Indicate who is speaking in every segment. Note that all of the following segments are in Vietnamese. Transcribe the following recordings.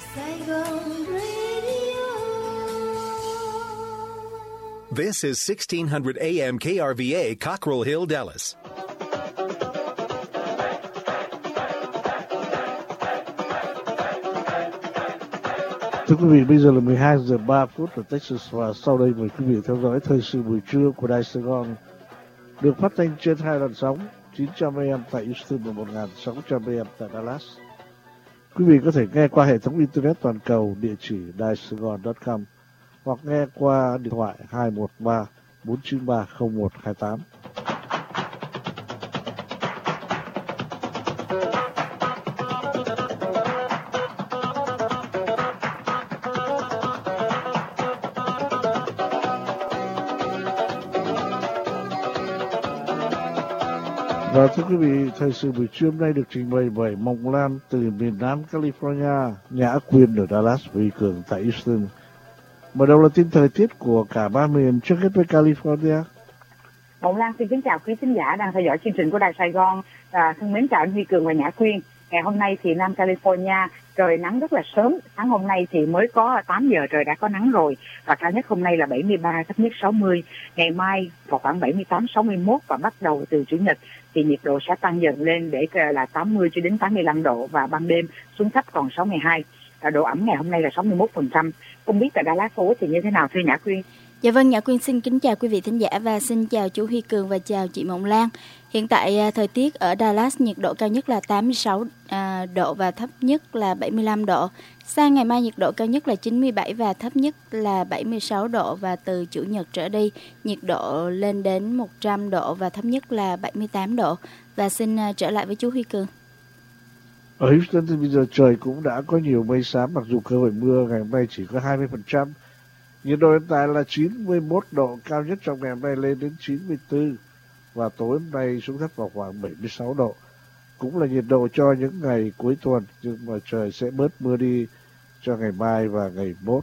Speaker 1: This is 1600 AM KRVA, Cockrell Hill, Dallas.
Speaker 2: Thưa quý vị, bây giờ là 12 giờ 3 phút ở Texas và sau đây mời quý vị theo dõi thời sự buổi trưa của Đài Sài Gòn được phát thanh trên hai làn sóng 900 AM tại Houston và 1600 AM tại Dallas. Quý vị có thể nghe qua hệ thống internet toàn cầu địa chỉ daisaigon.com hoặc nghe qua điện thoại 213 493 0128. Và thưa quý vị, thời sự buổi trưa hôm nay được trình bày bởi Mộng Lan từ miền Nam California, Nhã Quyên ở Dallas và Huy Cường tại Houston. Mở đầu là tin thời tiết của cả ba miền, trước hết với California.
Speaker 3: Mộng Lan xin kính chào quý khán giả đang theo dõi chương trình của Đài Sài Gòn. Thân mến chào anh Huy Cường và Nhã Quyên. Ngày hôm nay thì Nam California trời nắng rất là sớm. Sáng hôm nay thì mới có 8 giờ trời đã có nắng rồi. Và cao nhất hôm nay là 73, thấp nhất 60. Ngày mai vào khoảng 78, 61 và bắt đầu từ Chủ nhật thì nhiệt độ sẽ tăng dần lên để là 80 cho đến 85 độ và ban đêm xuống thấp còn 62. Độ ẩm ngày hôm nay là 61%. Không biết tại Dallas phố thì như thế nào thưa Nhã Quyên?
Speaker 4: Dạ vâng, Nhã Quyên xin kính chào quý vị thính giả và xin chào chú Huy Cường và chào chị Mộng Lan. Hiện tại thời tiết ở Dallas nhiệt độ cao nhất là 86 độ và thấp nhất là 75 độ. Sang ngày mai nhiệt độ cao nhất là 97 và thấp nhất là 76 độ và từ Chủ nhật trở đi nhiệt độ lên đến 100 độ và thấp nhất là 78 độ. Và xin trở lại với chú Huy Cường.
Speaker 2: Ở Houston thì bây giờ trời cũng đã có nhiều mây xám, mặc dù cơ hội mưa ngày hôm nay chỉ có 20%. Nhiệt độ hiện tại là 91 độ, cao nhất trong ngày hôm nay lên đến 94 và tối hôm nay xuống thấp vào khoảng 76 độ. Cũng là nhiệt độ cho những ngày cuối tuần, nhưng mà trời sẽ bớt mưa đi cho ngày mai và ngày mốt.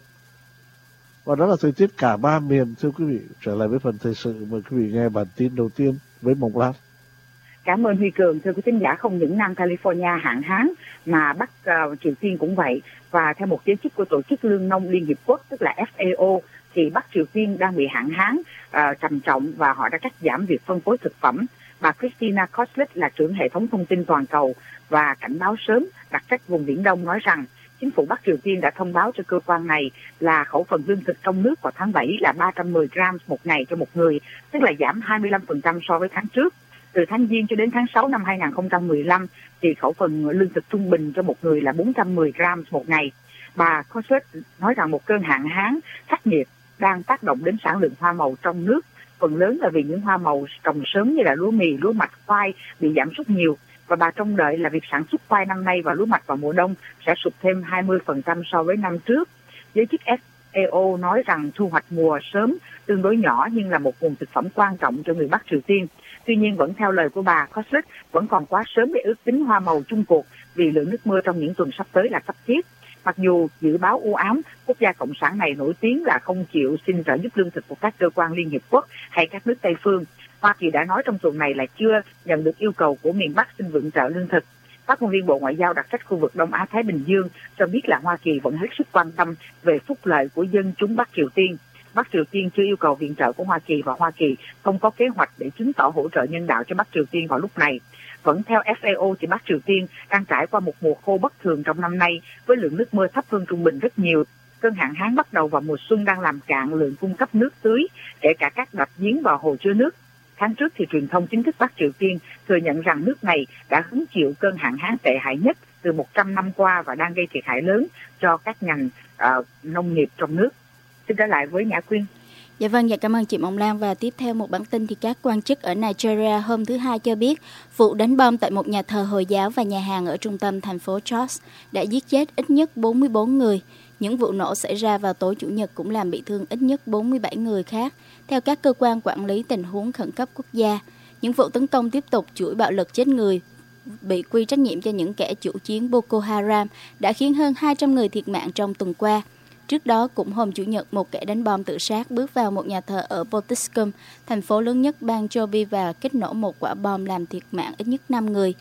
Speaker 2: Và đó là thời tiết cả ba miền. Thưa quý vị, trở lại với phần thời sự, mời quý vị nghe bản tin đầu tiên với Mộng Lan.
Speaker 3: Cảm ơn Huy Cường. Thưa quý khán giả, không những Nam California hạn hán mà Bắc Triều Tiên cũng vậy. Và theo một giới chức của Tổ chức Lương nông Liên Hiệp Quốc, tức là FAO, thì Bắc Triều Tiên đang bị hạn hán trầm trọng và họ đã cắt giảm việc phân phối thực phẩm. Bà Christina Koslitz là trưởng hệ thống thông tin toàn cầu và cảnh báo sớm đặc trách vùng Biển Đông nói rằng chính phủ Bắc Triều Tiên đã thông báo cho cơ quan này là khẩu phần lương thực trong nước vào tháng 7 là 310 gram một ngày cho một người, tức là giảm 25% so với tháng trước. Từ tháng Giêng cho đến tháng 6 năm 2015 thì khẩu phần lương thực trung bình cho một người là 410 gram một ngày. Bà Koslitz nói rằng một cơn hạn hán khắc nghiệt đang tác động đến sản lượng hoa màu trong nước. Phần lớn là vì những hoa màu trồng sớm như là lúa mì, lúa mạch, khoai bị giảm sút nhiều. Và bà trông đợi là việc sản xuất khoai năm nay và lúa mạch vào mùa đông sẽ sụt thêm 20% so với năm trước. Giới chức FAO nói rằng thu hoạch mùa sớm tương đối nhỏ nhưng là một nguồn thực phẩm quan trọng cho người Bắc Triều Tiên. Tuy nhiên vẫn theo lời của bà Koslitz, vẫn còn quá sớm để ước tính hoa màu chung cuộc vì lượng nước mưa trong những tuần sắp tới là cấp thiết. Mặc dù dự báo u ám, quốc gia cộng sản này nổi tiếng là không chịu xin trợ giúp lương thực của các cơ quan Liên Hiệp Quốc hay các nước Tây phương. Hoa Kỳ đã nói trong tuần này là chưa nhận được yêu cầu của miền Bắc xin viện trợ lương thực. Phát ngôn viên Bộ Ngoại giao đặc trách khu vực Đông Á-Thái Bình Dương cho biết là Hoa Kỳ vẫn hết sức quan tâm về phúc lợi của dân chúng Bắc Triều Tiên. Bắc Triều Tiên chưa yêu cầu viện trợ của Hoa Kỳ và Hoa Kỳ không có kế hoạch để chứng tỏ hỗ trợ nhân đạo cho Bắc Triều Tiên vào lúc này. Vẫn theo FAO thì Bắc Triều Tiên đang trải qua một mùa khô bất thường trong năm nay với lượng nước mưa thấp hơn trung bình rất nhiều. Cơn hạn hán bắt đầu vào mùa xuân đang làm cạn lượng cung cấp nước tưới, kể cả các đập giếng và hồ chứa nước. Tháng trước thì truyền thông chính thức Bắc Triều Tiên thừa nhận rằng nước này đã hứng chịu cơn hạn hán tệ hại nhất từ 100 năm qua và đang gây thiệt hại lớn cho các ngành nông nghiệp trong nước. Xin trở lại với Nhã Quyên.
Speaker 4: Dạ vâng, cảm ơn chị Mộng Lan. Và tiếp theo một bản tin thì các quan chức ở Nigeria hôm thứ Hai cho biết vụ đánh bom tại một nhà thờ Hồi giáo và nhà hàng ở trung tâm thành phố Jos đã giết chết ít nhất 44 người. Những vụ nổ xảy ra vào tối Chủ nhật cũng làm bị thương ít nhất 47 người khác, theo các cơ quan quản lý tình huống khẩn cấp quốc gia. Những vụ tấn công tiếp tục chuỗi bạo lực chết người bị quy trách nhiệm cho những kẻ chủ chiến Boko Haram đã khiến hơn 200 người thiệt mạng trong tuần qua. Trước đó, cũng hôm Chủ nhật, một kẻ đánh bom tự sát bước vào một nhà thờ ở Potiskum, thành phố lớn nhất bang Yobe và kích nổ một quả bom làm thiệt mạng ít nhất 5 người.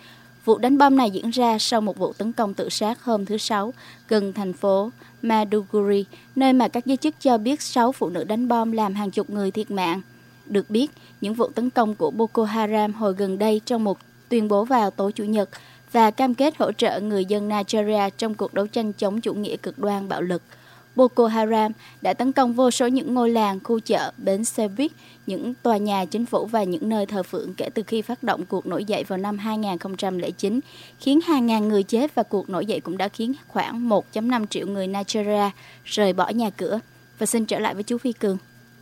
Speaker 4: Vụ đánh bom này diễn ra sau một vụ tấn công tự sát hôm thứ Sáu gần thành phố Maiduguri, nơi mà các giới chức cho biết 6 phụ nữ đánh bom làm hàng chục người thiệt mạng. Được biết, những vụ tấn công của Boko Haram hồi gần đây trong một tuyên bố vào tối Chủ nhật và cam kết hỗ trợ người dân Nigeria trong cuộc đấu tranh chống chủ nghĩa cực đoan bạo lực. Boko Haram đã tấn công vô số những ngôi làng, khu chợ, bến xe buýt, những tòa nhà chính phủ và những nơi thờ phượng kể từ khi phát động cuộc nổi dậy vào năm 2009, khiến hàng ngàn người chết và cuộc nổi dậy cũng đã khiến khoảng 1,5 triệu người Nigeria rời bỏ nhà cửa. Và xin trở lại với chú Phi Cường.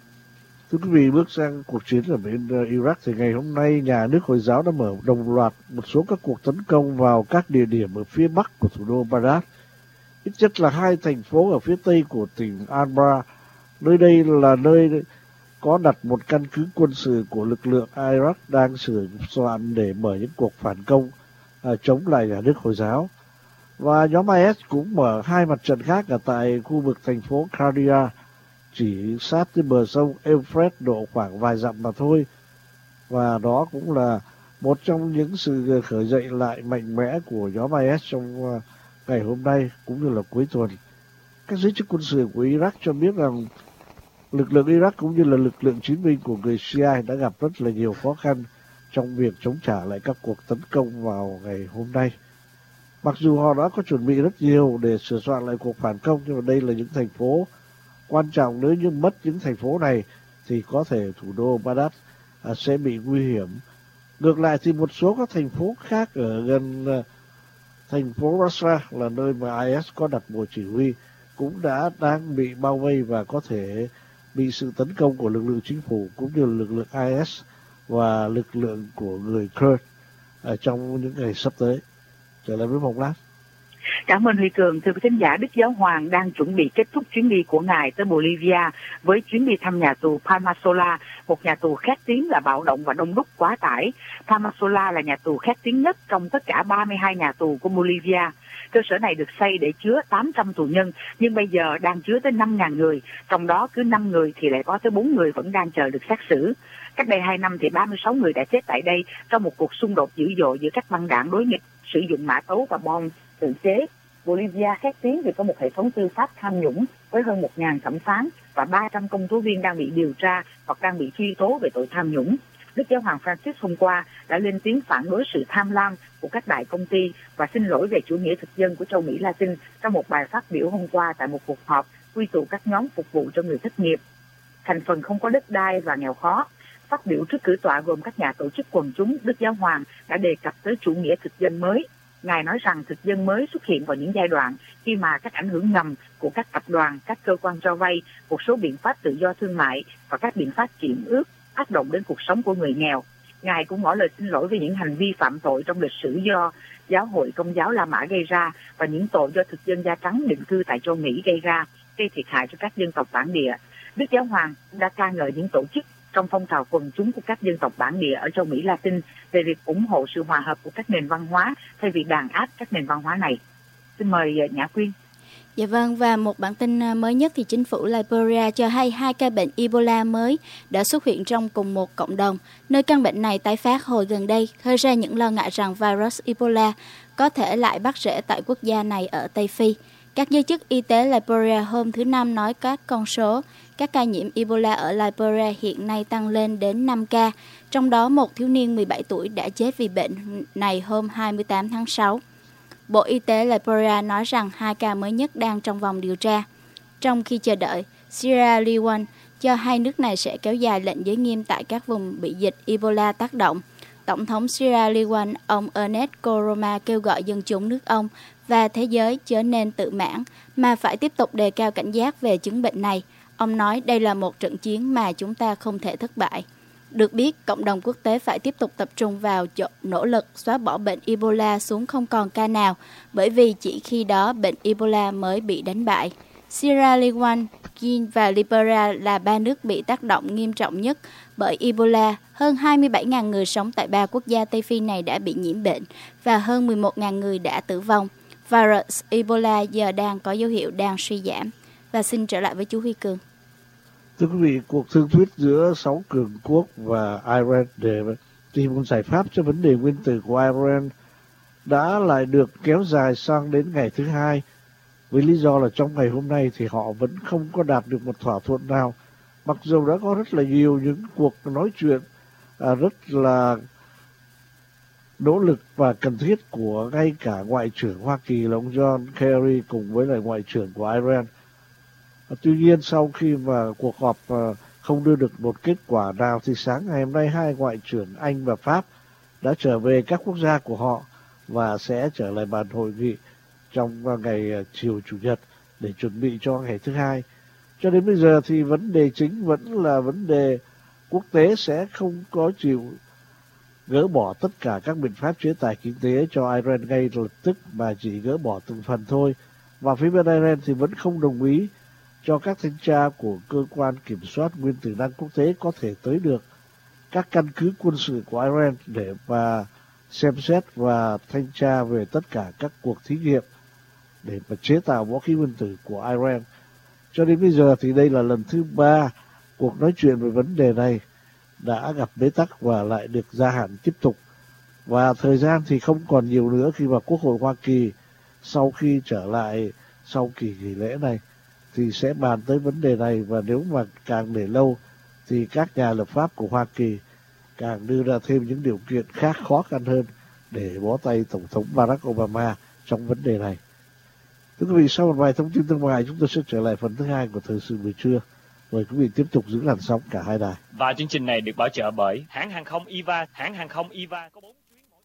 Speaker 2: Thưa quý vị, bước sang cuộc chiến ở bên Iraq thì ngày hôm nay nhà nước Hồi giáo đã mở đồng loạt một số các cuộc tấn công vào các địa điểm ở phía bắc của thủ đô Baghdad. Ít nhất là 2 thành phố ở phía tây của tỉnh Anbar. Nơi đây là nơi có đặt một căn cứ quân sự của lực lượng Iraq đang sửa soạn để mở những cuộc phản công chống lại nhà nước Hồi giáo. Và nhóm IS cũng mở 2 mặt trận khác ở tại khu vực thành phố Kardia, chỉ sát với bờ sông Euphrates độ khoảng vài dặm mà thôi. Và đó cũng là một trong những sự khởi dậy lại mạnh mẽ của nhóm IS trong ngày hôm nay cũng như là cuối tuần. Các giới chức quân sự của Iraq cho biết rằng lực lượng Iraq cũng như là lực lượng chiến binh của người Shia đã gặp rất là nhiều khó khăn trong việc chống trả lại các cuộc tấn công vào ngày hôm nay. Mặc dù họ đã có chuẩn bị rất nhiều để sửa soạn lại cuộc phản công, nhưng mà đây là những thành phố quan trọng. Nếu như mất những thành phố này thì có thể thủ đô Baghdad sẽ bị nguy hiểm. Ngược lại thì một số các thành phố khác ở gần thành phố Raqqa là nơi mà IS có đặt bộ chỉ huy cũng đang bị bao vây và có thể bị sự tấn công của lực lượng chính phủ cũng như lực lượng IS và lực lượng của người Kurd trong những ngày sắp tới. Trở lại với Mộng Lát.
Speaker 3: Cảm ơn Huy Cường. Thưa quý thính giả, Đức Giáo Hoàng đang chuẩn bị kết thúc chuyến đi của Ngài tới Bolivia với chuyến đi thăm nhà tù Palmasola, một nhà tù khét tiếng là bạo động và đông đúc quá tải. Palmasola là nhà tù khét tiếng nhất trong tất cả 32 nhà tù của Bolivia. Cơ sở này được xây để chứa 800 tù nhân, nhưng bây giờ đang chứa tới 5.000 người, trong đó cứ 5 người thì lại có tới 4 người vẫn đang chờ được xét xử. Cách đây 2 năm thì 36 người đã chết tại đây trong một cuộc xung đột dữ dội giữa các băng đảng đối nghịch sử dụng mã tấu và bom tự chế. Bolivia khét tiếng vì có một hệ thống tư pháp tham nhũng với hơn 1.000 thẩm phán và 300 công tố viên đang bị điều tra hoặc đang bị truy tố về tội tham nhũng. Đức Giáo hoàng Francis hôm qua đã lên tiếng phản đối sự tham lam của các đại công ty và xin lỗi về chủ nghĩa thực dân của châu Mỹ Latin trong một bài phát biểu hôm qua tại một cuộc họp quy tụ các nhóm phục vụ cho người thất nghiệp, thành phần không có đất đai và nghèo khó. Phát biểu trước cử tọa gồm các nhà tổ chức quần chúng, Đức Giáo hoàng đã đề cập tới chủ nghĩa thực dân mới. Ngài nói rằng thực dân mới xuất hiện vào những giai đoạn khi mà các ảnh hưởng ngầm của các tập đoàn, các cơ quan cho vay, một số biện pháp tự do thương mại và các biện pháp kiểm ước tác động đến cuộc sống của người nghèo. Ngài cũng ngỏ lời xin lỗi về những hành vi phạm tội trong lịch sử do giáo hội Công giáo La Mã gây ra và những tội do thực dân da trắng định cư tại châu Mỹ gây ra, gây thiệt hại cho các dân tộc bản địa. Đức Giáo hoàng đã ca ngợi những tổ chức trong phong trào quần chúng của các dân tộc bản địa ở châu Mỹ Latin về việc ủng hộ sự hòa hợp của các nền văn hóa thay vì đàn áp các nền văn hóa này. Xin mời Nhã Quyên.
Speaker 4: Dạ vâng, và một bản tin mới nhất thì chính phủ Liberia cho hay 2 ca bệnh Ebola mới đã xuất hiện trong cùng một cộng đồng, nơi căn bệnh này tái phát hồi gần đây, khơi ra những lo ngại rằng virus Ebola có thể lại bắt rễ tại quốc gia này ở Tây Phi. Các giới chức y tế Liberia hôm thứ Năm nói các ca nhiễm Ebola ở Liberia hiện nay tăng lên đến 5 ca, trong đó một thiếu niên 17 tuổi đã chết vì bệnh này hôm 28 tháng 6. Bộ Y tế Liberia nói rằng 2 ca mới nhất đang trong vòng điều tra. Trong khi chờ đợi, Sierra Leone cho hay nước này sẽ kéo dài lệnh giới nghiêm tại các vùng bị dịch Ebola tác động. Tổng thống Sierra Leone, ông Ernest Koroma kêu gọi dân chúng nước ông và thế giới chớ nên tự mãn mà phải tiếp tục đề cao cảnh giác về chứng bệnh này. Ông nói đây là một trận chiến mà chúng ta không thể thất bại. Được biết, cộng đồng quốc tế phải tiếp tục tập trung vào nỗ lực xóa bỏ bệnh Ebola xuống không còn ca nào, bởi vì chỉ khi đó bệnh Ebola mới bị đánh bại. Sierra Leone, Guinea và Liberia là 3 nước bị tác động nghiêm trọng nhất bởi Ebola. Hơn 27.000 người sống tại 3 quốc gia Tây Phi này đã bị nhiễm bệnh và hơn 11.000 người đã tử vong. Virus Ebola giờ đang có dấu hiệu đang suy giảm. Và xin trở lại với chú Huy Cường.
Speaker 2: Thưa quý vị, cuộc thương thuyết giữa 6 cường quốc và Iran để tìm một giải pháp cho vấn đề nguyên tử của Iran đã lại được kéo dài sang đến ngày thứ hai, với lý do là trong ngày hôm nay thì họ vẫn không có đạt được một thỏa thuận nào, mặc dù đã có rất là nhiều những cuộc nói chuyện rất là nỗ lực và cần thiết của ngay cả Ngoại trưởng Hoa Kỳ là ông John Kerry cùng với lại Ngoại trưởng của Iran. Tuy nhiên sau khi mà cuộc họp không đưa được một kết quả nào thì sáng ngày hôm nay hai Ngoại trưởng Anh và Pháp đã trở về các quốc gia của họ và sẽ trở lại bàn hội nghị trong ngày chiều Chủ nhật để chuẩn bị cho ngày thứ hai. Cho đến bây giờ thì vấn đề chính vẫn là vấn đề quốc tế sẽ không có chịu gỡ bỏ tất cả các biện pháp chế tài kinh tế cho Iran ngay lập tức mà chỉ gỡ bỏ từng phần thôi. Và phía bên Iran thì vẫn không đồng ý cho các thanh tra của cơ quan kiểm soát nguyên tử năng quốc tế có thể tới được các căn cứ quân sự của Iran để mà xem xét và thanh tra về tất cả các cuộc thí nghiệm để mà chế tạo vũ khí nguyên tử của Iran. Cho đến bây giờ thì đây là lần thứ 3 cuộc nói chuyện về vấn đề này đã gặp bế tắc và lại được gia hạn tiếp tục. Và thời gian thì không còn nhiều nữa khi mà Quốc hội Hoa Kỳ sau khi trở lại sau kỳ nghỉ lễ này thì sẽ bàn tới vấn đề này, và nếu mà càng để lâu thì các nhà lập pháp của Hoa Kỳ càng đưa ra thêm những điều kiện khác khó khăn hơn để bó tay Tổng thống Barack Obama trong vấn đề này. Thưa quý vị, sau một vài thông tin thương mại chúng tôi sẽ trở lại phần thứ hai của thời sự buổi trưa. Mời quý vị tiếp tục giữ làn sóng cả hai đài.
Speaker 5: Và chương trình này được bảo trợ bởi hãng hàng không Eva. Hãng hàng không Eva có 4 chuyến mỗi.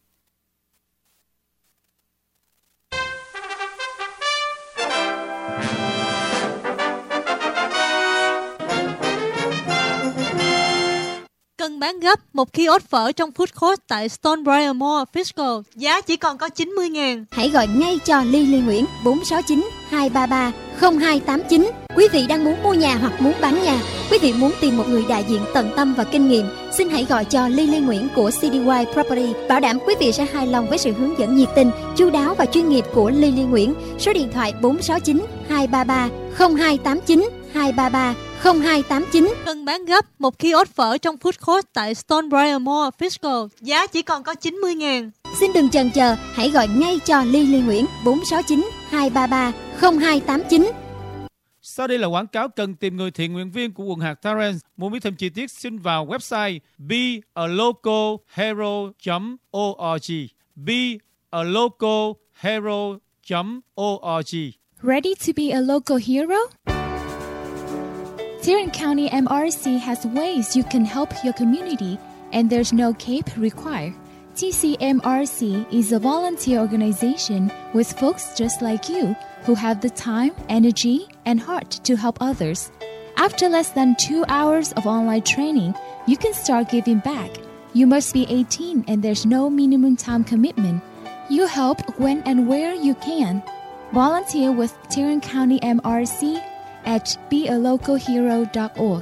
Speaker 6: Cần bán gấp một kiosk phở trong food court tại Stonebriar Mall, Frisco. Giá chỉ còn có 90.000.
Speaker 7: Hãy gọi ngay cho Lily Nguyễn 469 233 0289. Quý vị đang muốn mua nhà hoặc muốn bán nhà, quý vị muốn tìm một người đại diện tận tâm và kinh nghiệm, xin hãy gọi cho Lily Nguyễn của CDY Property. Bảo đảm quý vị sẽ hài lòng với sự hướng dẫn nhiệt tình, chu đáo và chuyên nghiệp của Lily Nguyễn. Số điện thoại 469 233 0289 233 0289.
Speaker 6: Cần bán gấp một kiosk phở trong food court tại Stonebriar Mall, Frisco. Giá chỉ còn có 90.000.
Speaker 7: Xin đừng chần chờ, hãy gọi ngay cho Lily Nguyễn 469 233 0289.
Speaker 8: Sau đây là quảng cáo cần tìm người thiện nguyện viên của quận hạt Torrance. Muốn biết thêm chi tiết xin vào website bealocalhero.org. bealocalhero.org.
Speaker 9: Ready to be a local hero? Tarrant County MRC has ways you can help your community, and there's no cape required. TCMRC is a volunteer organization with folks just like you who have the time, energy, and heart to help others. After less than 2 hours of online training, you can start giving back. You must be 18 and there's no minimum time commitment. You help when and where you can. Volunteer with Tarrant County MRC at bealocalhero.org.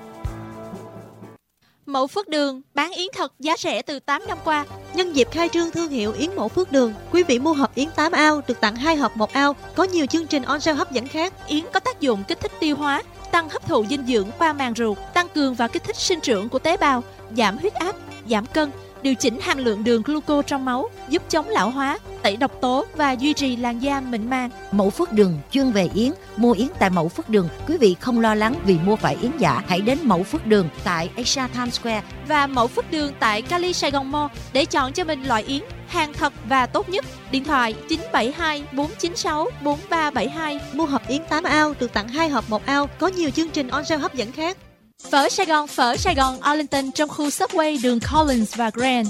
Speaker 6: Mẫu Phước Đường bán yến thật giá rẻ từ 8 năm qua. Nhân dịp khai trương thương hiệu yến Mẫu Phước Đường, quý vị mua hộp yến 8 ao được tặng 2 hộp 1 ao. Có nhiều chương trình on sale hấp dẫn khác. Yến có tác dụng kích thích tiêu hóa, tăng hấp thụ dinh dưỡng qua màng ruột, tăng cường và kích thích sinh trưởng của tế bào, giảm huyết áp, giảm cân, điều chỉnh hàm lượng đường glucose trong máu, giúp chống lão hóa, tẩy độc tố và duy trì làn da mịn màng.
Speaker 10: Mẫu Phước Đường chuyên về yến. Mua yến tại Mẫu Phước Đường, quý vị không lo lắng vì mua phải yến giả. Hãy đến Mẫu Phước Đường tại Asia Times Square
Speaker 6: và Mẫu Phước Đường tại Cali Sài Gòn Mall để chọn cho mình loại yến hàng thật và tốt nhất. Điện thoại 972 496 4372. Mua hộp yến 8 ao được tặng 2 hộp 1 ao. Có nhiều chương trình on sale hấp dẫn khác. Phở Sài Gòn Arlington trong khu Subway đường Collins và Grand.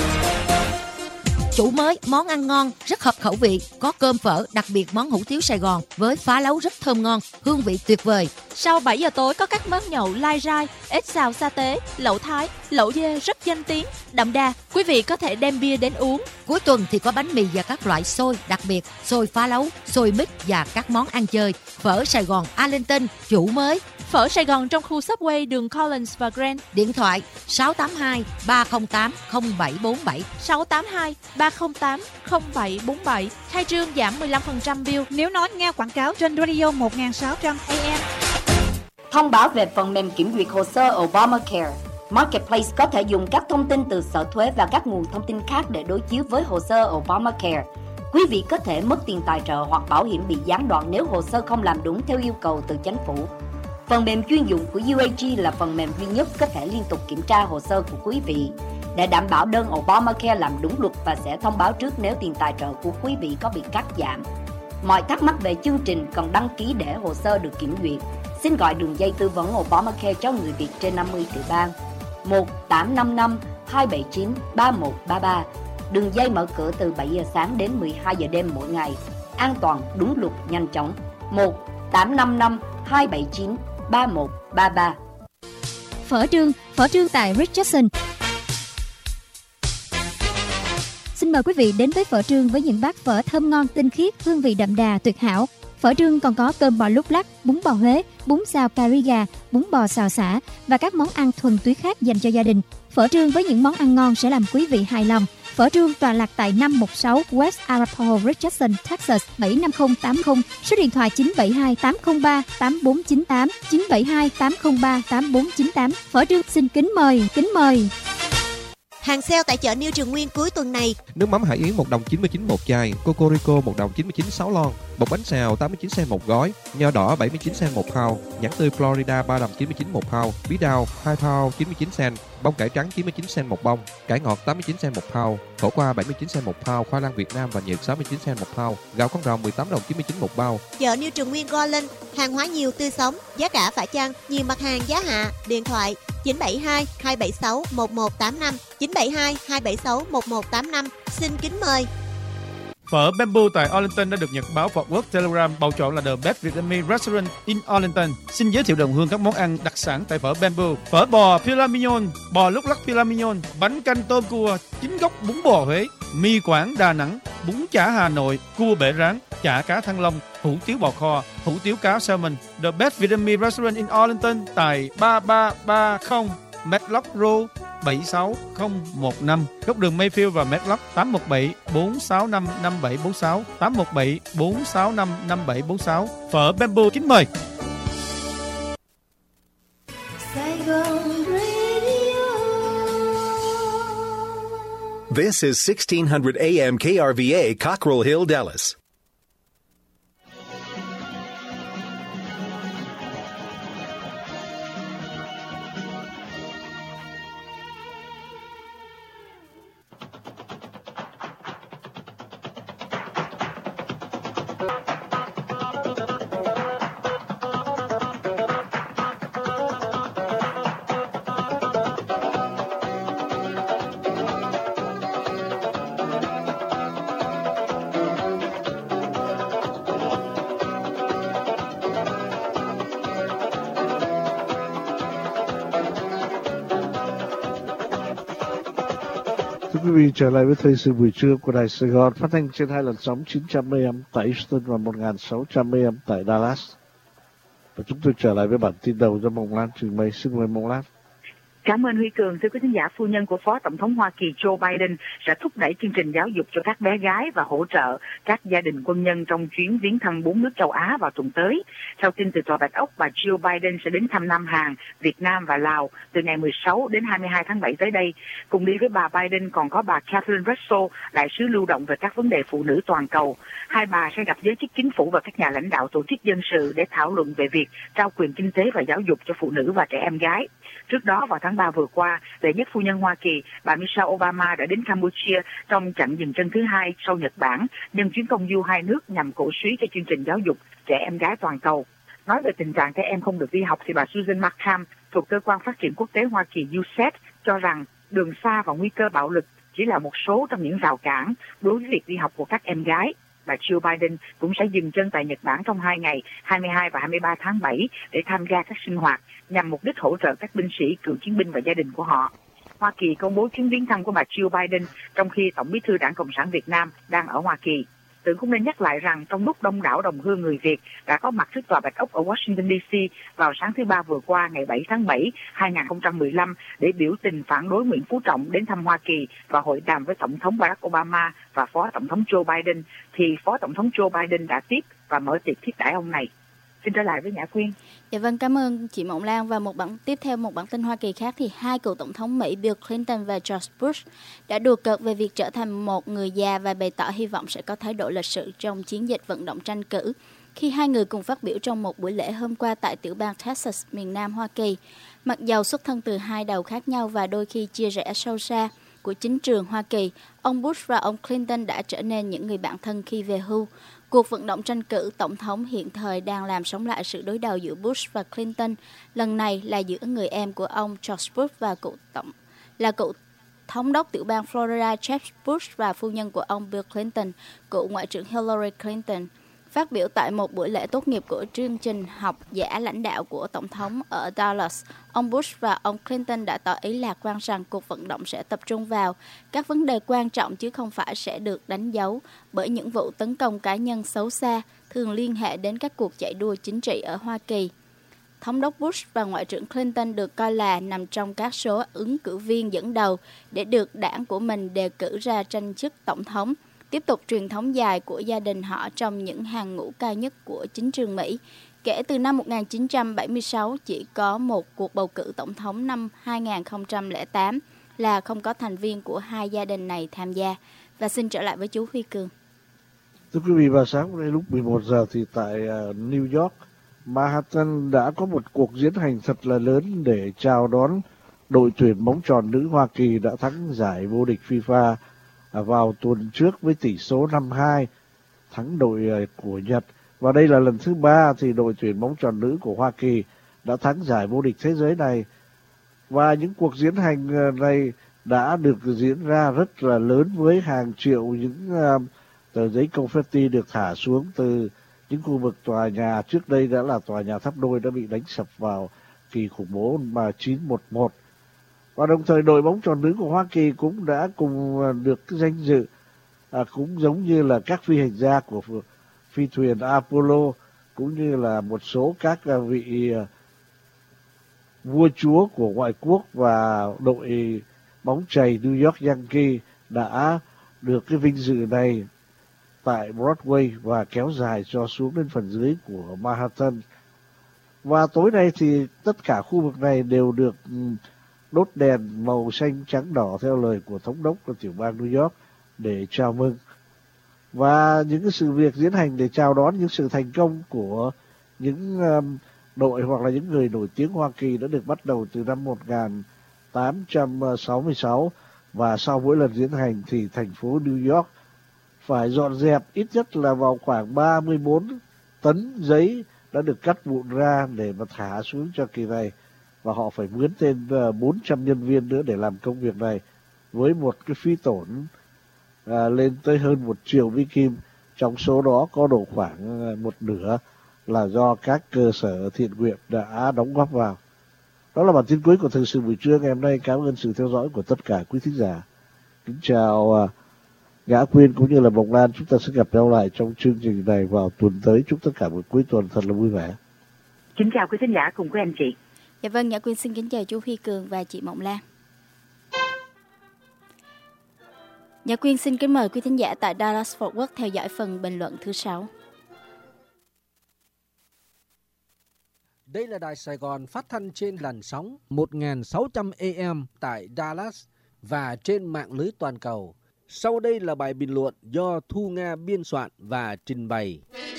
Speaker 10: Chủ mới, món ăn ngon, rất hợp khẩu vị. Có cơm phở, đặc biệt món hủ tiếu Sài Gòn với phá lấu rất thơm ngon, hương vị tuyệt vời.
Speaker 6: Sau 7 giờ tối có các món nhậu lai rai, ếch xào sa tế, lẩu thái, lẩu dê rất danh tiếng, đậm đà. Quý vị có thể đem bia đến uống.
Speaker 10: Cuối tuần thì có bánh mì và các loại xôi, đặc biệt xôi phá lấu, xôi mít và các món ăn chơi. Phở Sài Gòn Arlington, chủ mới.
Speaker 6: Phở Sài Gòn trong khu Subway đường Collins và Grand.
Speaker 10: Điện thoại 682 308 0747
Speaker 6: 682 308 0747. Khai trương giảm 15% bill nếu nói nghe quảng cáo trên radio 1600 AM.
Speaker 11: Thông báo về phần mềm kiểm duyệt hồ sơ Obamacare. Marketplace có thể dùng các thông tin từ Sở Thuế và các nguồn thông tin khác để đối chiếu với hồ sơ Obamacare. Quý vị có thể mất tiền tài trợ hoặc bảo hiểm bị gián đoạn nếu hồ sơ không làm đúng theo yêu cầu từ chính phủ. Phần mềm chuyên dụng của UAG là phần mềm duy nhất có thể liên tục kiểm tra hồ sơ của quý vị để đảm bảo đơn Obamacare làm đúng luật và sẽ thông báo trước nếu tiền tài trợ của quý vị có bị cắt giảm. Mọi thắc mắc về chương trình cần đăng ký để hồ sơ được kiểm duyệt. Xin gọi đường dây tư vấn Obamacare cho người Việt trên 50 tiểu bang 1-855-279-3133. Đường dây mở cửa từ 7 giờ sáng đến 12 giờ đêm mỗi ngày. An toàn, đúng luật, nhanh chóng. 1-855-279-3133.
Speaker 7: Phở trương tại Richardson. Xin mời quý vị đến với Phở Trương với những bát phở thơm ngon tinh khiết, hương vị đậm đà tuyệt hảo. Phở Trương còn có cơm bò lúc lắc, bún bò Huế, bún xào cà ri gà, bún bò xào xả và các món ăn thuần túy khác dành cho gia đình. Phở Trương với những món ăn ngon sẽ làm quý vị hài lòng. Phở Trương tọa lạc tại 516 West Arapahoe, Richardson, Texas 75080, số điện thoại 972-803-8498, 972-803-8498. Phở Trương xin kính mời.
Speaker 6: Hàng sale tại chợ New Trường Nguyên cuối tuần này.
Speaker 12: Nước mắm Hải Yến 1 đồng 99 một chai, Cocorico 1 đồng 99 6 lon, bột bánh xèo 89 cent một gói, nho đỏ 79 cent một pound, nhãn tươi Florida 3 đồng 99 một pound, bí đao 2 pound 99 cent, bông cải trắng 99 cent một bông, cải ngọt 89 cent một pound, khổ qua 79 cent một pound, khoai lang Việt Nam và nhật 69 cent một pound, gạo con rồng 18 đồng 99 một bao.
Speaker 6: Chợ New Trường Nguyên Garland, hàng hóa nhiều tươi sống, giá cả phải chăng, nhiều mặt hàng giá hạ. Điện thoại 972 276 1185, 972 276 1185. Xin kính mời.
Speaker 8: Phở Bamboo tại Arlington đã được Nhật báo Fort Worth Telegram bầu chọn là The Best Vietnamese Restaurant in Arlington. Xin giới thiệu đồng hương các món ăn đặc sản tại phở Bamboo: phở bò filet mignon, bò lúc lắc filet mignon, bánh canh tôm cua, chính gốc bún bò Huế, mì Quảng Đà Nẵng, bún chả Hà Nội, cua bể rán, chả cá Thăng Long, hủ tiếu bò kho, hủ tiếu cá salmon. The Best Vietnamese Restaurant in Arlington tại 3330 Medlock Road 76015, góc đường Mayfield và Medlock. 817-465-5746, 817-465-5746. Phở Bamboo kính mời.
Speaker 1: This is 1600 AM KRVA, Cockrell Hill, Dallas.
Speaker 2: Quý vị trở lại với thời sự buổi trưa của Đài Sài Gòn, phát thanh trên 2 làn sóng 900 AM tại Houston và 1600 AM tại Dallas. Và chúng tôi trở lại với bản tin đầu do Mộng Lan trình bày. Xin mời Mộng Lan.
Speaker 3: Cảm ơn Huy Cường. Thưa quý khán giả, phu nhân của Phó Tổng thống Hoa Kỳ Joe Biden sẽ thúc đẩy chương trình giáo dục cho các bé gái và hỗ trợ các gia đình quân nhân trong chuyến viếng thăm 4 nước châu Á vào tuần tới. Theo tin từ Tòa Bạch Ốc, bà Jill Biden sẽ đến thăm Nam Hàn, Việt Nam và Lào từ ngày 16 đến 22 tháng 7 tới đây. Cùng đi với bà Biden còn có bà Catherine Russell, đại sứ lưu động về các vấn đề phụ nữ toàn cầu. Hai bà sẽ gặp giới chức chính phủ và các nhà lãnh đạo tổ chức dân sự để thảo luận về việc trao quyền kinh tế và giáo dục cho phụ nữ và trẻ em gái. Trước đó, vào tháng 3 vừa qua, đệ nhất phu nhân Hoa Kỳ, bà Michelle Obama đã đến Campuchia trong chặng dừng chân thứ 2 sau Nhật Bản, nhân chuyến công du hai nước nhằm cổ súy cho chương trình giáo dục trẻ em gái toàn cầu. Nói về tình trạng trẻ em không được đi học thì bà Susan McCann thuộc Cơ quan Phát triển Quốc tế Hoa Kỳ USAID cho rằng đường xa và nguy cơ bạo lực chỉ là một số trong những rào cản đối với việc đi học của các em gái. Bà Jill Biden cũng sẽ dừng chân tại Nhật Bản trong 2 ngày 22 và 23 tháng 7 để tham gia các sinh hoạt nhằm mục đích hỗ trợ các binh sĩ, cựu chiến binh và gia đình của họ. Hoa Kỳ công bố chuyến viếng thăm của bà Jill Biden trong khi Tổng bí thư Đảng Cộng sản Việt Nam đang ở Hoa Kỳ. Tưởng cũng nên nhắc lại rằng trong lúc đông đảo đồng hương người Việt đã có mặt trước Tòa Bạch Ốc ở Washington DC vào sáng thứ Ba vừa qua ngày 7 tháng 7, 2015 để biểu tình phản đối Nguyễn Phú Trọng đến thăm Hoa Kỳ và hội đàm với Tổng thống Barack Obama và Phó Tổng thống Joe Biden, thì Phó Tổng thống Joe Biden đã tiếp và mở tiệc tiếp đãi ông này. Xin trở lại với Nhã Quyên.
Speaker 4: Dạ vâng, cảm ơn chị Mộng Lan. Và tiếp theo một bản tin Hoa Kỳ khác thì hai cựu tổng thống Mỹ Bill Clinton và George Bush đã đùa cợt về việc trở thành một người già và bày tỏ hy vọng sẽ có thái độ lịch sự trong chiến dịch vận động tranh cử, khi hai người cùng phát biểu trong một buổi lễ hôm qua tại tiểu bang Texas, miền Nam Hoa Kỳ. Mặc dầu xuất thân từ hai đầu khác nhau và đôi khi chia rẽ sâu xa của chính trường Hoa Kỳ, ông Bush và ông Clinton đã trở nên những người bạn thân khi về hưu. Cuộc vận động tranh cử tổng thống hiện thời đang làm sống lại sự đối đầu giữa Bush và Clinton, lần này là giữa người em của ông George Bush và cựu thống đốc tiểu bang Florida Jeb Bush và phu nhân của ông Bill Clinton, cựu ngoại trưởng Hillary Clinton. Phát biểu tại một buổi lễ tốt nghiệp của chương trình học giả lãnh đạo của Tổng thống ở Dallas, ông Bush và ông Clinton đã tỏ ý lạc quan rằng cuộc vận động sẽ tập trung vào các vấn đề quan trọng chứ không phải sẽ được đánh dấu bởi những vụ tấn công cá nhân xấu xa thường liên hệ đến các cuộc chạy đua chính trị ở Hoa Kỳ. Thống đốc Bush và Ngoại trưởng Clinton được coi là nằm trong các số ứng cử viên dẫn đầu để được đảng của mình đề cử ra tranh chức tổng thống, tiếp tục truyền thống dài của gia đình họ trong những hàng ngũ cao nhất của chính trường Mỹ. Kể từ năm 1976, chỉ có một cuộc bầu cử tổng thống năm 2008 là không có thành viên của hai gia đình này tham gia. Và xin trở lại với chú Huy Cường.
Speaker 2: Thưa quý vị, vào sáng hôm nay lúc 11 giờ thì tại New York, Manhattan đã có một cuộc diễn hành thật là lớn để chào đón đội tuyển bóng chuyền nữ Hoa Kỳ đã thắng giải vô địch FIFA vào tuần trước với tỷ số 5-2 thắng đội của Nhật. Và đây là lần thứ 3 thì đội tuyển bóng chuyền nữ của Hoa Kỳ đã thắng giải vô địch thế giới này. Và những cuộc diễn hành này đã được diễn ra rất là lớn với hàng triệu những tờ giấy confetti được thả xuống từ những khu vực tòa nhà trước đây đã là tòa nhà tháp đôi đã bị đánh sập vào kỳ khủng bố mà 9/11. Và đồng thời đội bóng chuyền nữ của Hoa Kỳ cũng đã cùng được danh dự, cũng giống như là các phi hành gia của phi thuyền Apollo, cũng như là một số các vị vua chúa của ngoại quốc và đội bóng chày New York Yankees đã được cái vinh dự này tại Broadway và kéo dài cho xuống đến phần dưới của Manhattan. Và tối nay thì tất cả khu vực này đều được đốt đèn màu xanh trắng đỏ theo lời của thống đốc của tiểu bang New York để chào mừng. Và những cái sự việc diễn hành để chào đón những sự thành công của những đội hoặc là những người nổi tiếng Hoa Kỳ đã được bắt đầu từ năm 1866. Và sau mỗi lần diễn hành thì thành phố New York phải dọn dẹp ít nhất là vào khoảng 34 tấn giấy đã được cắt vụn ra để mà thả xuống cho kỳ này. Và họ phải mướn thêm 400 nhân viên nữa để làm công việc này với một cái phí tổn lên tới hơn 1 triệu Mỹ Kim. Trong số đó có độ khoảng một nửa là do các cơ sở thiện nguyện đã đóng góp vào. Đó là bản tin cuối của Thời sự buổi trưa ngày hôm nay. Cảm ơn sự theo dõi của tất cả quý thính giả. Kính chào Nhã Quyên cũng như là Mộng Lan. Chúng ta sẽ gặp nhau lại trong chương trình này vào tuần tới. Chúc tất cả một cuối tuần thật là vui vẻ.
Speaker 3: Kính chào quý thính giả cùng quý anh chị.
Speaker 4: Dạ vâng, Nhã Quyên xin kính chào chú Huy Cường và chị Mộng Lan. Nhã Quyên xin kính mời quý thính giả tại Dallas Fort Worth theo dõi phần bình luận thứ 6.
Speaker 13: Đây là Đài Sài Gòn phát thanh trên làn sóng 1600 AM tại Dallas và trên mạng lưới toàn cầu. Sau đây là bài bình luận do Thu Nga biên soạn và trình bày.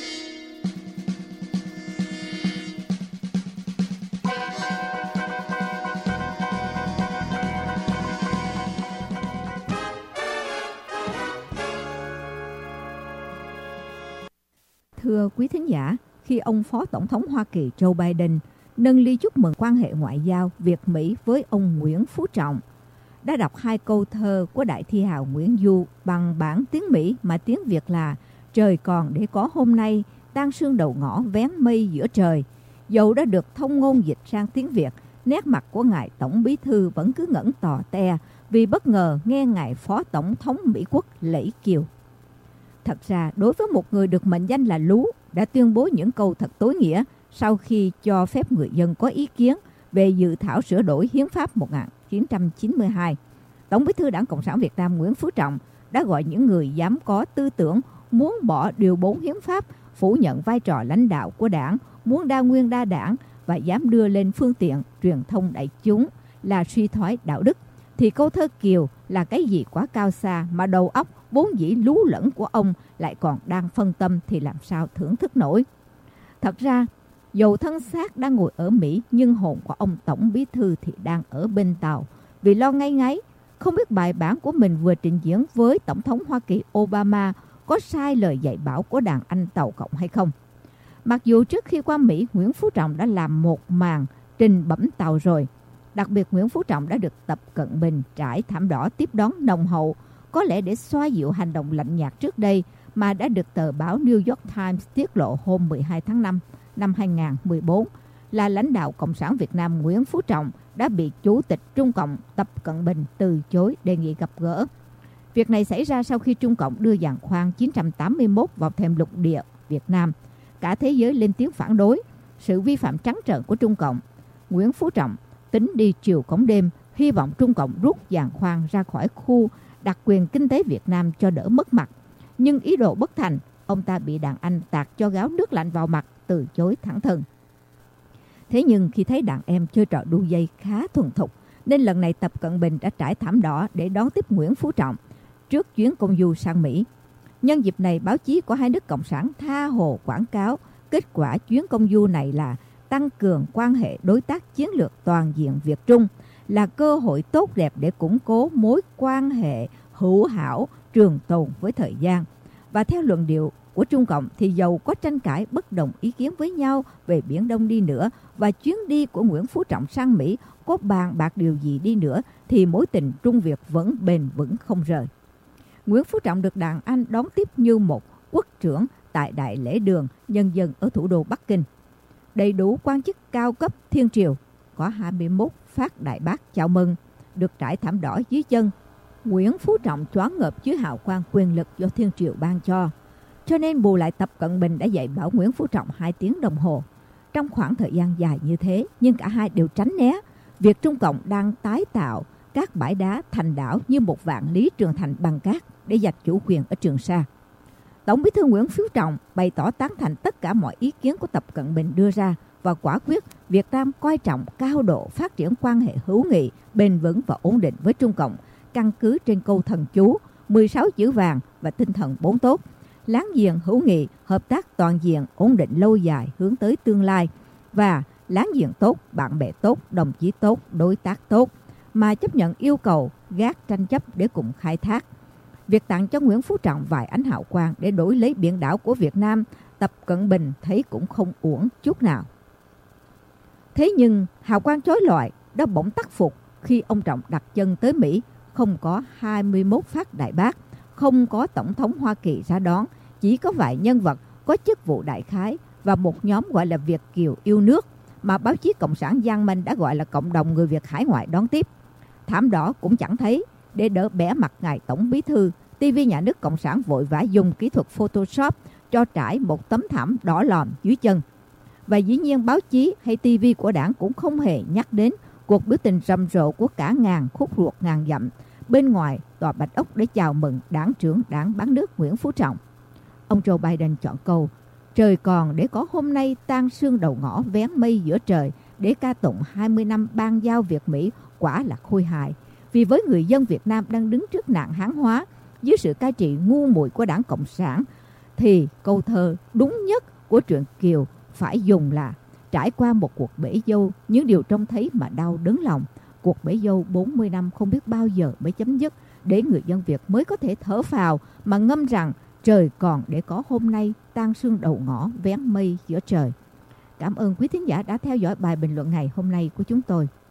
Speaker 14: Thưa quý thính giả, khi ông Phó Tổng thống Hoa Kỳ Joe Biden nâng ly chúc mừng quan hệ ngoại giao Việt-Mỹ với ông Nguyễn Phú Trọng, đã đọc 2 câu thơ của đại thi hào Nguyễn Du bằng bản tiếng Mỹ mà tiếng Việt là "Trời còn để có hôm nay, tang sương đầu ngõ vén mây giữa trời." Dẫu đã được thông ngôn dịch sang tiếng Việt, nét mặt của ngài Tổng Bí thư vẫn cứ ngẩn tò te vì bất ngờ nghe ngài Phó Tổng thống Mỹ Quốc lẫy kiều. Thật ra, đối với một người được mệnh danh là Lú đã tuyên bố những câu thật tối nghĩa sau khi cho phép người dân có ý kiến về dự thảo sửa đổi hiến pháp 1992, Tổng Bí thư Đảng Cộng sản Việt Nam Nguyễn Phú Trọng đã gọi những người dám có tư tưởng muốn bỏ điều 4 hiến pháp, phủ nhận vai trò lãnh đạo của Đảng muốn đa nguyên đa đảng và dám đưa lên phương tiện truyền thông đại chúng là suy thoái đạo đức, thì câu thơ Kiều là cái gì quá cao xa mà đầu óc vốn dĩ lú lẫn của ông lại còn đang phân tâm thì làm sao thưởng thức nổi. Thật ra, dầu thân xác đang ngồi ở Mỹ nhưng hồn của ông Tổng Bí Thư thì đang ở bên Tàu, vì lo ngây ngáy không biết bài bản của mình vừa trình diễn với Tổng thống Hoa Kỳ Obama có sai lời dạy bảo của đàn anh Tàu Cộng hay không. Mặc dù trước khi qua Mỹ, Nguyễn Phú Trọng đã làm một màn trình bẩm Tàu rồi. Đặc biệt Nguyễn Phú Trọng đã được Tập Cận Bình trải thảm đỏ tiếp đón nồng hậu, có lẽ để xoa dịu hành động lạnh nhạt trước đây mà đã được tờ báo New York Times tiết lộ hôm 12 tháng 5 năm 2014 là lãnh đạo Cộng sản Việt Nam Nguyễn Phú Trọng đã bị Chủ tịch Trung Cộng Tập Cận Bình từ chối đề nghị gặp gỡ. Việc này xảy ra sau khi Trung Cộng đưa giàn khoan 981 vào thềm lục địa Việt Nam. Cả thế giới lên tiếng phản đối sự vi phạm trắng trợn của Trung Cộng. Nguyễn Phú Trọng tính đi chiều cống đêm, hy vọng Trung Cộng rút giàn khoan ra khỏi khu đặc quyền kinh tế Việt Nam cho đỡ mất mặt. Nhưng ý đồ bất thành, ông ta bị đàn anh tạt cho gáo nước lạnh vào mặt, từ chối thẳng thừng. Thế nhưng khi thấy đàn em chơi trò đu dây khá thuần thục, nên lần này Tập Cận Bình đã trải thảm đỏ để đón tiếp Nguyễn Phú Trọng trước chuyến công du sang Mỹ. Nhân dịp này, báo chí của hai nước Cộng sản tha hồ quảng cáo kết quả chuyến công du này là tăng cường quan hệ đối tác chiến lược toàn diện Việt-Trung, là cơ hội tốt đẹp để củng cố mối quan hệ hữu hảo trường tồn với thời gian. Và theo luận điệu của Trung Cộng thì dầu có tranh cãi bất đồng ý kiến với nhau về Biển Đông đi nữa và chuyến đi của Nguyễn Phú Trọng sang Mỹ có bàn bạc điều gì đi nữa thì mối tình Trung Việt vẫn bền vững không rời. Nguyễn Phú Trọng được đàn anh đón tiếp như một quốc trưởng tại Đại lễ đường Nhân dân ở thủ đô Bắc Kinh. Đầy đủ quan chức cao cấp thiên triều, có 21 phát đại bác chào mừng, được trải thảm đỏ dưới chân. Nguyễn Phú Trọng choáng ngợp dưới hào quang quyền lực do thiên triều ban cho. Cho nên bù lại Tập Cận Bình đã dạy bảo Nguyễn Phú Trọng 2 tiếng đồng hồ. Trong khoảng thời gian dài như thế, nhưng cả hai đều tránh né việc Trung Cộng đang tái tạo các bãi đá thành đảo như một vạn lý trường thành bằng cát để giành chủ quyền ở Trường Sa. Tổng Bí thư Nguyễn Phú Trọng bày tỏ tán thành tất cả mọi ý kiến của Tập Cận Bình đưa ra và quả quyết Việt Nam coi trọng cao độ phát triển quan hệ hữu nghị, bền vững và ổn định với Trung Cộng, căn cứ trên câu thần chú 16 chữ vàng và tinh thần 4 tốt: láng giềng hữu nghị, hợp tác toàn diện, ổn định lâu dài hướng tới tương lai, và láng giềng tốt, bạn bè tốt, đồng chí tốt, đối tác tốt, mà chấp nhận yêu cầu gác tranh chấp để cùng khai thác. Việc tặng cho Nguyễn Phú Trọng vài ánh hào quang để đổi lấy biển đảo của Việt Nam, Tập Cận Bình thấy cũng không uổng chút nào. Thế nhưng hào quang chói lọi đã bỗng tắt phục khi ông Trọng đặt chân tới Mỹ, không có 21 phát đại bác, không có Tổng thống Hoa Kỳ ra đón, chỉ có vài nhân vật có chức vụ đại khái và một nhóm gọi là Việt kiều yêu nước mà báo chí Cộng sản Giang Minh đã gọi là cộng đồng người Việt hải ngoại đón tiếp. Thảm đỏ cũng chẳng thấy. Để đỡ bẻ mặt ngài Tổng Bí thư, TV nhà nước Cộng sản vội vã dùng kỹ thuật Photoshop cho trải một tấm thảm đỏ lòm dưới chân. Và dĩ nhiên báo chí hay TV của đảng cũng không hề nhắc đến cuộc biểu tình rầm rộ của cả ngàn khúc ruột ngàn dặm bên ngoài tòa Bạch Ốc để chào mừng đảng trưởng đảng bán nước Nguyễn Phú Trọng. Ông Joe Biden chọn câu "Trời còn để có hôm nay tan sương đầu ngõ vén mây giữa trời" để ca tụng 20 năm ban giao Việt-Mỹ quả là khôi hài. Vì với người dân Việt Nam đang đứng trước nạn hán hóa dưới sự cai trị ngu muội của đảng Cộng sản, thì câu thơ đúng nhất của truyện Kiều phải dùng là trải qua một cuộc bể dâu, những điều trông thấy mà đau đớn lòng. Cuộc bể dâu 40 năm không biết bao giờ mới chấm dứt, để người dân Việt mới có thể thở phào mà ngâm rằng trời còn để có hôm nay tan sương đầu ngõ vén mây giữa trời. Cảm ơn quý thính giả đã theo dõi bài bình luận ngày hôm nay của chúng tôi.